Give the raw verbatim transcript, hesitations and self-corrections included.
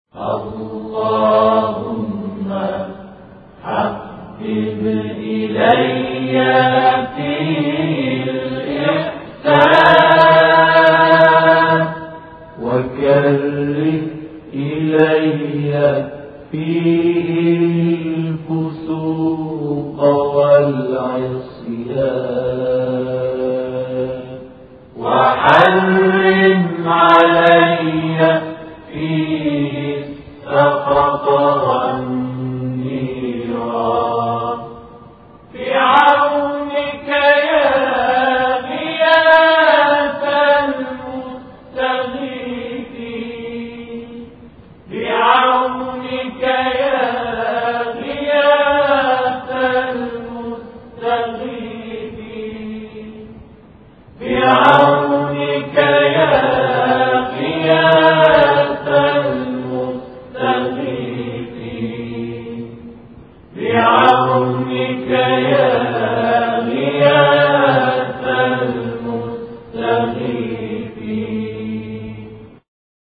اللهم حبب إلي فيه الإحسان وكره إلي فيه الفسوق والعصيان وحرم علي فيه السخط والنيران بعونك يا غياث المستغيثين بعونك يا غياث المستغيثين بعونك يا غياث المستغيثين بعونك يا